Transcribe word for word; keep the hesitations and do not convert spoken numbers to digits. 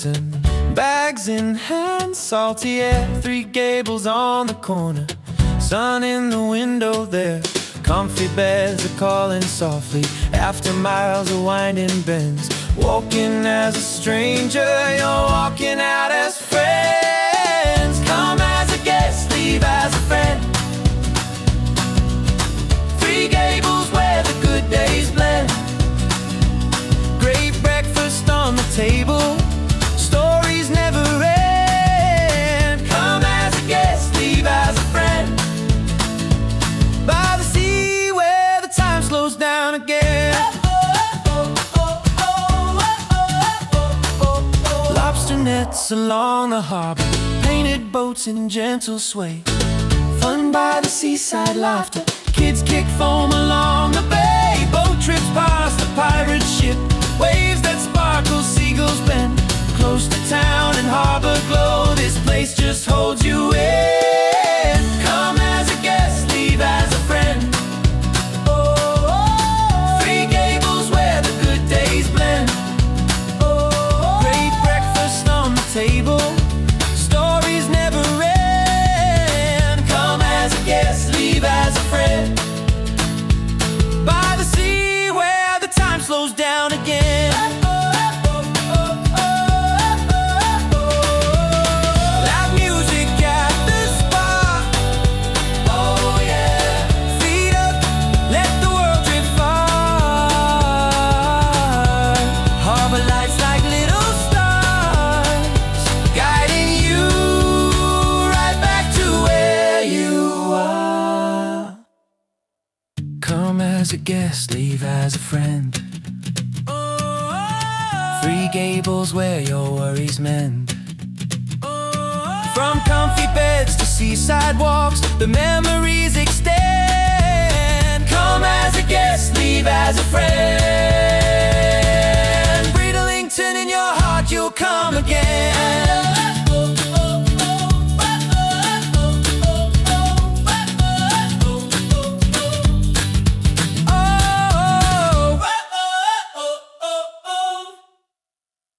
Burton, bags in hand, salty air, Three Gables on the corner, sun in the window there. Comfy beds are calling softly after miles of winding bends. Walking as a stranger, you're walking out as friends. Come as a guest, leave as a friend. Three Gables where the good days blend. Great breakfast on the table, stories never end. Come as a guest, leave as a friend. By the sea where the time slows down again. Lobster nets along the harbor, painted boats in gentle sway. Fun by the seaside, laughter, kids kick foam along the bay. Boat trips past the pirate ship, waves that sparkle, seagulls bend. Close to town and harbor glow, this place just holds you in. Come as a guest, leave as a friend. Three Gables where the good days blend. Great breakfast on the table, stories never end. Come as a guest, leave as a friend. By the sea where the time slows down again. Loud music at the spot. Oh yeah. Feet up, let the world drift far. Harbor lights like little stars, guiding you right back to where you are. Come as a guest, leave as a friend. Three Gables where your worries mend. From comfy beds to seaside walks, the memories extend.